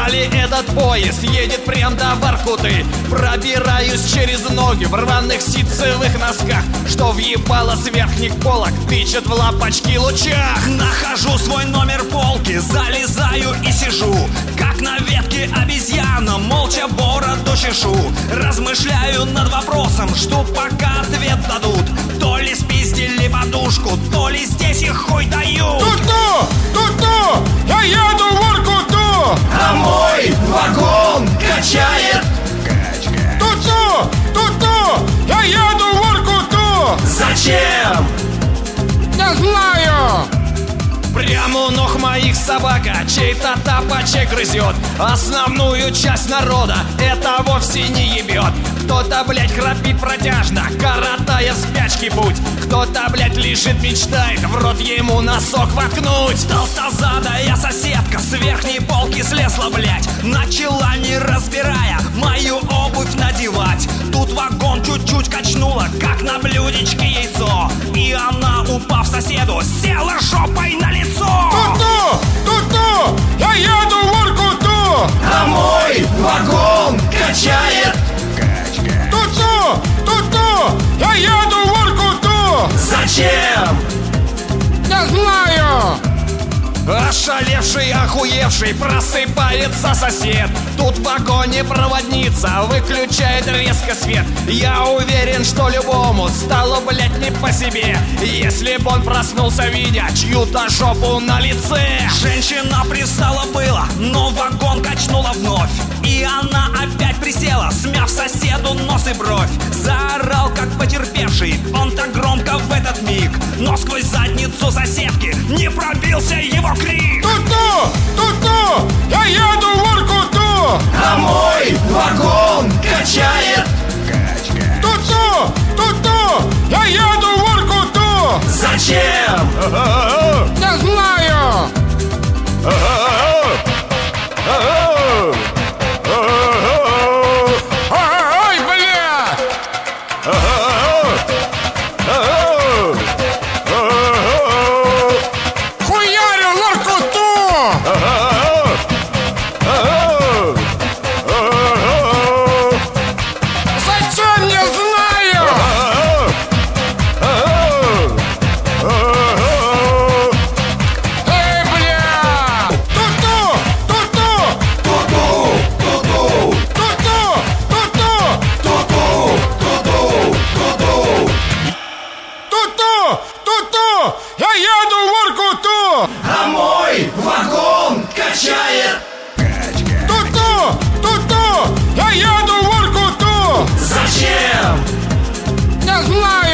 Знали, этот поезд едет прям до Воркуты. Пробираюсь через ноги в рваных ситцевых носках, что въебало с верхних полок, тычет в лапочки лучах. Нахожу свой номер полки, залезаю и сижу, как на ветке обезьяна, молча бороду чешу. Размышляю над вопросом, жду, пока ответ дадут. То ли спиздили подушку, то ли здесь их хуй дают. Ту-ту, я еду в Воркуту, а мой вагон качает. Ту-ту, я еду в Воркуту. Зачем? Не знаю. Прямо у ног моих собака чей-то тапочек грызет. Основную часть народа это вовсе не ебет. Кто-то, блядь, храпит протяжно, коротая в спячке путь. Кто-то, блядь, лежит, мечтает в рот ему носок воткнуть. Толстозадая соседка с верхней полки слезла, блядь, начала, не разбирая, мою обувь надевать. Тут вагон чуть-чуть качнула, как на блюдечке яйцо, и она, упав соседу, села жопой на лицо. Ту-ту, я еду в Воркуту, а мой вагон качает. Ту-ту, я еду в Воркуту. Зачем? Не знаю. Ошалевший, охуевший, просыпается сосед. Тут в вагоне проводница выключает резко свет. Я уверен, что любому стало, блядь, не по себе, если б он проснулся, видя чью-то жопу на лице. Женщина пристала было, но вагон качнула вновь, и она опять присела, смяв соседу нос и бровь. Заорал, как потерпевший, он так громко в этот миг, но сквозь задницу соседки не пробился его крик. Ту-ту, я еду в Воркуту, а мой вагон качает. Ту-ту, я еду в Воркуту. Зачем? Не знаю. Ой, бля! Хуярю в Воркуту! Зачем, не знаю! Эй, бля! Ту-ту, я еду в Воркуту! А мой вагон качает. Ту-ту, я еду в Воркуту! Зачем? Не знаю.